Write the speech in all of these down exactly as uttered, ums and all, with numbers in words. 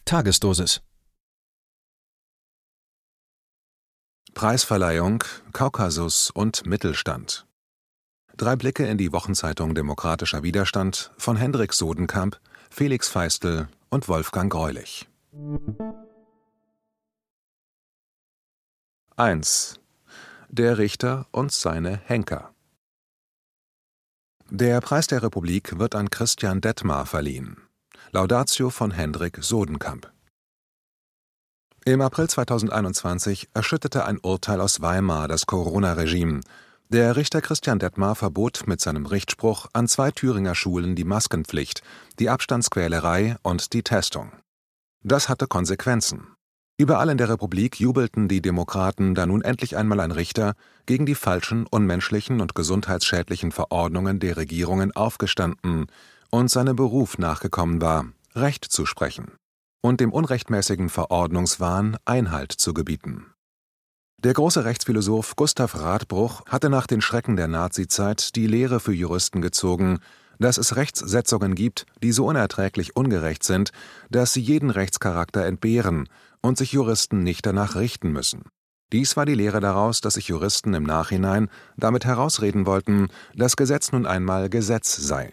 Tagesdosis. Preisverleihung, Kaukasus und Mittelstand. Drei Blicke in die Wochenzeitung Demokratischer Widerstand von Hendrik Sodenkamp, Felix Feistel und Wolfgang Greulich. eins. Der Richter und seine Henker. Der Preis der Republik wird an Christian Detmar verliehen. Laudatio von Hendrik Sodenkamp. Im April zweitausendeinundzwanzig erschütterte ein Urteil aus Weimar das Corona-Regime. Der Richter Christian Detmar verbot mit seinem Richtspruch an zwei Thüringer Schulen die Maskenpflicht, die Abstandsquälerei und die Testung. Das hatte Konsequenzen. Überall in der Republik jubelten die Demokraten, da nun endlich einmal ein Richter gegen die falschen, unmenschlichen und gesundheitsschädlichen Verordnungen der Regierungen aufgestanden und seinem Beruf nachgekommen war, Recht zu sprechen und dem unrechtmäßigen Verordnungswahn Einhalt zu gebieten. Der große Rechtsphilosoph Gustav Radbruch hatte nach den Schrecken der Nazizeit die Lehre für Juristen gezogen, dass es Rechtssetzungen gibt, die so unerträglich ungerecht sind, dass sie jeden Rechtscharakter entbehren und sich Juristen nicht danach richten müssen. Dies war die Lehre daraus, dass sich Juristen im Nachhinein damit herausreden wollten, dass Gesetz nun einmal Gesetz sei.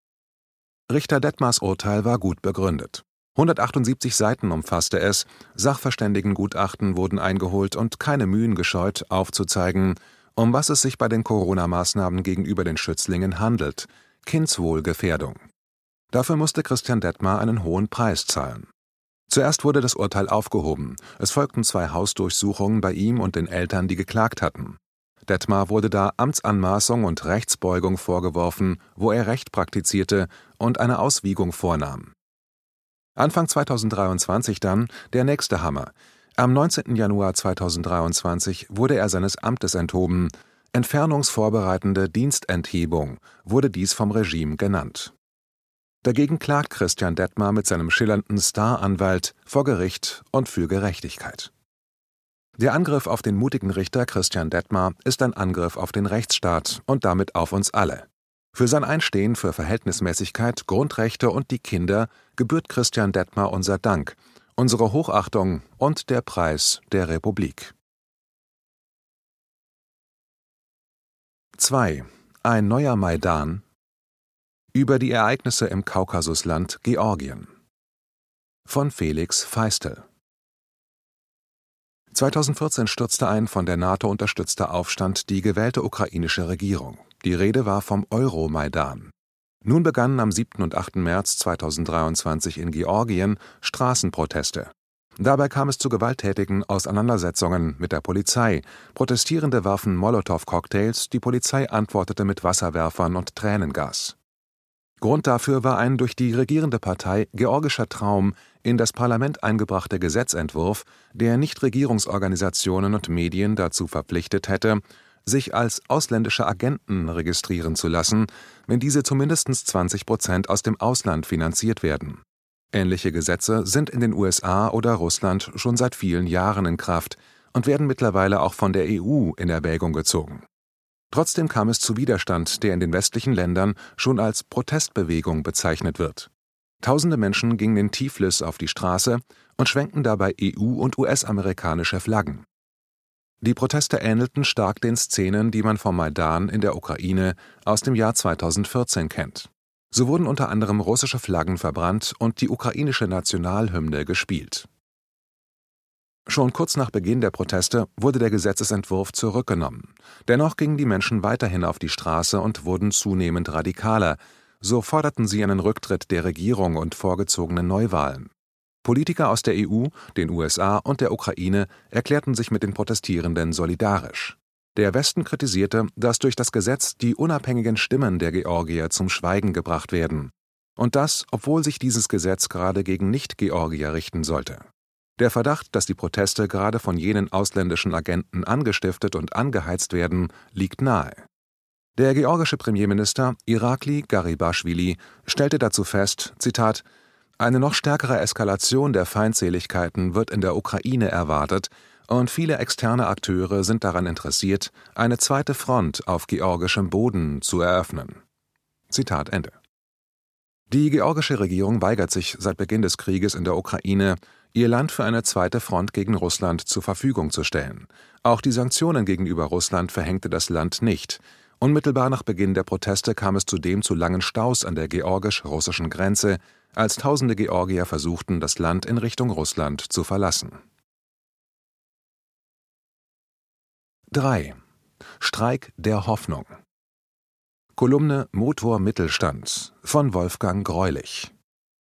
Richter Detmars Urteil war gut begründet. hundertachtundsiebzig Seiten umfasste es, Sachverständigengutachten wurden eingeholt und keine Mühen gescheut, aufzuzeigen, um was es sich bei den Corona-Maßnahmen gegenüber den Schützlingen handelt: Kindswohlgefährdung. Dafür musste Christian Detmar einen hohen Preis zahlen. Zuerst wurde das Urteil aufgehoben, es folgten zwei Hausdurchsuchungen bei ihm und den Eltern, die geklagt hatten. Detmar wurde da Amtsanmaßung und Rechtsbeugung vorgeworfen, wo er Recht praktizierte und eine Auswiegung vornahm. Anfang zweitausenddreiundzwanzig dann der nächste Hammer. Am neunzehnten Januar zweitausenddreiundzwanzig wurde er seines Amtes enthoben. Entfernungsvorbereitende Dienstenthebung wurde dies vom Regime genannt. Dagegen klagt Christian Detmar mit seinem schillernden Staranwalt vor Gericht und für Gerechtigkeit. Der Angriff auf den mutigen Richter Christian Detmar ist ein Angriff auf den Rechtsstaat und damit auf uns alle. Für sein Einstehen für Verhältnismäßigkeit, Grundrechte und die Kinder gebührt Christian Detmar unser Dank, unsere Hochachtung und der Preis der Republik. zwei. Ein neuer Maidan. Über die Ereignisse im Kaukasusland Georgien. Von Felix Feistel. zweitausendvierzehn stürzte ein von der NATO unterstützter Aufstand die gewählte ukrainische Regierung. Die Rede war vom Euromaidan. Nun begannen am siebten und achten März zweitausenddreiundzwanzig in Georgien Straßenproteste. Dabei kam es zu gewalttätigen Auseinandersetzungen mit der Polizei. Protestierende warfen Molotow-Cocktails, die Polizei antwortete mit Wasserwerfern und Tränengas. Grund dafür war ein durch die regierende Partei Georgischer Traum in das Parlament eingebrachter Gesetzentwurf, der Nichtregierungsorganisationen und Medien dazu verpflichtet hätte, sich als ausländische Agenten registrieren zu lassen, wenn diese zu mindestens zwanzig Prozent aus dem Ausland finanziert werden. Ähnliche Gesetze sind in den U S A oder Russland schon seit vielen Jahren in Kraft und werden mittlerweile auch von der E U in Erwägung gezogen. Trotzdem kam es zu Widerstand, der in den westlichen Ländern schon als Protestbewegung bezeichnet wird. Tausende Menschen gingen in Tiflis auf die Straße und schwenkten dabei E U- und U S-amerikanische Flaggen. Die Proteste ähnelten stark den Szenen, die man vom Maidan in der Ukraine aus dem Jahr zweitausendvierzehn kennt. So wurden unter anderem russische Flaggen verbrannt und die ukrainische Nationalhymne gespielt. Schon kurz nach Beginn der Proteste wurde der Gesetzesentwurf zurückgenommen. Dennoch gingen die Menschen weiterhin auf die Straße und wurden zunehmend radikaler. So forderten sie einen Rücktritt der Regierung und vorgezogene Neuwahlen. Politiker aus der E U, den U S A und der Ukraine erklärten sich mit den Protestierenden solidarisch. Der Westen kritisierte, dass durch das Gesetz die unabhängigen Stimmen der Georgier zum Schweigen gebracht werden. Und das, obwohl sich dieses Gesetz gerade gegen Nicht-Georgier richten sollte. Der Verdacht, dass die Proteste gerade von jenen ausländischen Agenten angestiftet und angeheizt werden, liegt nahe. Der georgische Premierminister Irakli Garibashvili stellte dazu fest, Zitat, eine noch stärkere Eskalation der Feindseligkeiten wird in der Ukraine erwartet und viele externe Akteure sind daran interessiert, eine zweite Front auf georgischem Boden zu eröffnen. Zitat Ende. Die georgische Regierung weigert sich seit Beginn des Krieges in der Ukraine, ihr Land für eine zweite Front gegen Russland zur Verfügung zu stellen. Auch die Sanktionen gegenüber Russland verhängte das Land nicht. Unmittelbar nach Beginn der Proteste kam es zudem zu langen Staus an der georgisch-russischen Grenze, als tausende Georgier versuchten, das Land in Richtung Russland zu verlassen. drei. Streik der Hoffnung. Kolumne Motor Mittelstand von Wolfgang Greulich.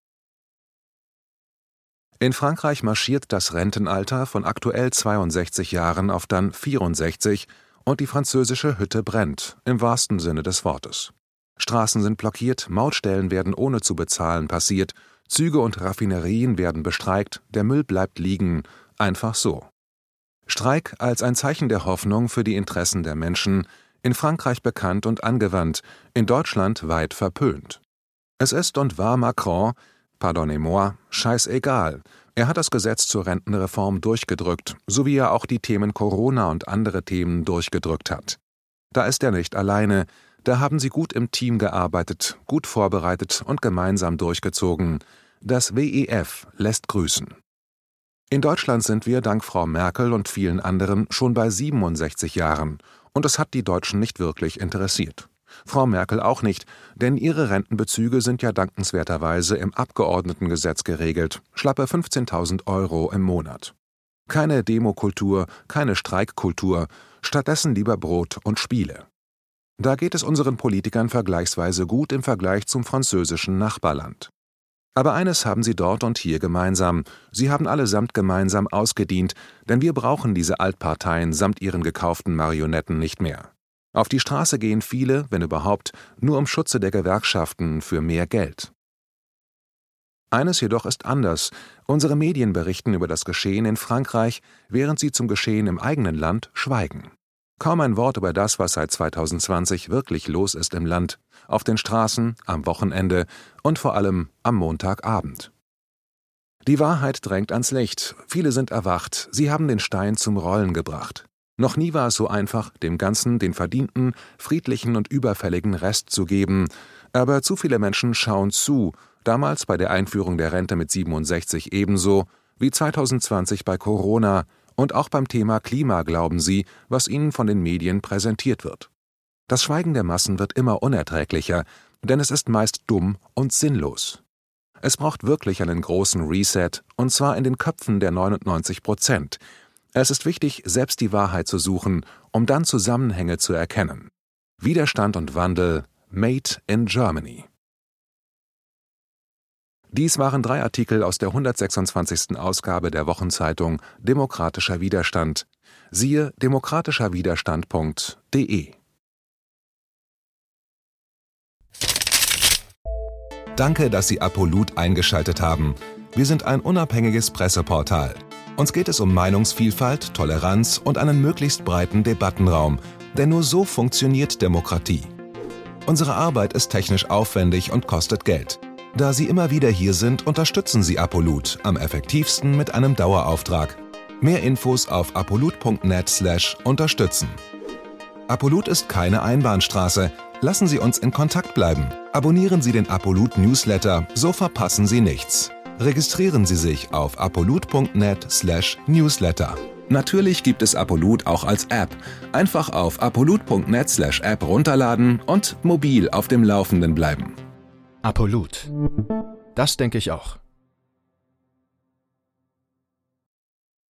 In Frankreich marschiert das Rentenalter von aktuell zweiundsechzig Jahren auf dann vierundsechzig und die französische Hütte brennt, im wahrsten Sinne des Wortes. Straßen sind blockiert, Mautstellen werden ohne zu bezahlen passiert, Züge und Raffinerien werden bestreikt, der Müll bleibt liegen, einfach so. Streik als ein Zeichen der Hoffnung für die Interessen der Menschen, in Frankreich bekannt und angewandt, in Deutschland weit verpönt. Es ist und war Macron, pardonnez-moi, scheißegal. Er hat das Gesetz zur Rentenreform durchgedrückt, so wie er auch die Themen Corona und andere Themen durchgedrückt hat. Da ist er nicht alleine, da haben sie gut im Team gearbeitet, gut vorbereitet und gemeinsam durchgezogen. Das W E F lässt grüßen. In Deutschland sind wir dank Frau Merkel und vielen anderen schon bei siebenundsechzig Jahren. Und es hat die Deutschen nicht wirklich interessiert. Frau Merkel auch nicht, denn ihre Rentenbezüge sind ja dankenswerterweise im Abgeordnetengesetz geregelt, schlappe fünfzehntausend Euro im Monat. Keine Demokultur, keine Streikkultur, stattdessen lieber Brot und Spiele. Da geht es unseren Politikern vergleichsweise gut im Vergleich zum französischen Nachbarland. Aber eines haben sie dort und hier gemeinsam, sie haben allesamt gemeinsam ausgedient, denn wir brauchen diese Altparteien samt ihren gekauften Marionetten nicht mehr. Auf die Straße gehen viele, wenn überhaupt, nur um Schutze der Gewerkschaften für mehr Geld. Eines jedoch ist anders, unsere Medien berichten über das Geschehen in Frankreich, während sie zum Geschehen im eigenen Land schweigen. Kaum ein Wort über das, was seit zweitausendzwanzig wirklich los ist im Land, auf den Straßen, am Wochenende und vor allem am Montagabend. Die Wahrheit drängt ans Licht, viele sind erwacht, sie haben den Stein zum Rollen gebracht. Noch nie war es so einfach, dem Ganzen den verdienten, friedlichen und überfälligen Rest zu geben, aber zu viele Menschen schauen zu, damals bei der Einführung der Rente mit siebenundsechzig ebenso, wie zweitausendzwanzig bei Corona, und auch beim Thema Klima glauben sie, was ihnen von den Medien präsentiert wird. Das Schweigen der Massen wird immer unerträglicher, denn es ist meist dumm und sinnlos. Es braucht wirklich einen großen Reset, und zwar in den Köpfen der neunundneunzig Prozent. Es ist wichtig, selbst die Wahrheit zu suchen, um dann Zusammenhänge zu erkennen. Widerstand und Wandel, Made in Germany. Dies waren drei Artikel aus der hundertsechsundzwanzigsten Ausgabe der Wochenzeitung Demokratischer Widerstand. Siehe demokratischer widerstand punkt de. Danke, dass Sie Apolut eingeschaltet haben. Wir sind ein unabhängiges Presseportal. Uns geht es um Meinungsvielfalt, Toleranz und einen möglichst breiten Debattenraum, denn nur so funktioniert Demokratie. Unsere Arbeit ist technisch aufwendig und kostet Geld. Da Sie immer wieder hier sind, unterstützen Sie Apolut am effektivsten mit einem Dauerauftrag. Mehr Infos auf apolut punkt net slash unterstützen. Apolut ist keine Einbahnstraße. Lassen Sie uns in Kontakt bleiben. Abonnieren Sie den Apolut Newsletter, so verpassen Sie nichts. Registrieren Sie sich auf apolut punkt net slash newsletter. Natürlich gibt es Apolut auch als App. Einfach auf apolut punkt net slash app runterladen und mobil auf dem Laufenden bleiben. Apolut. Das denke ich auch.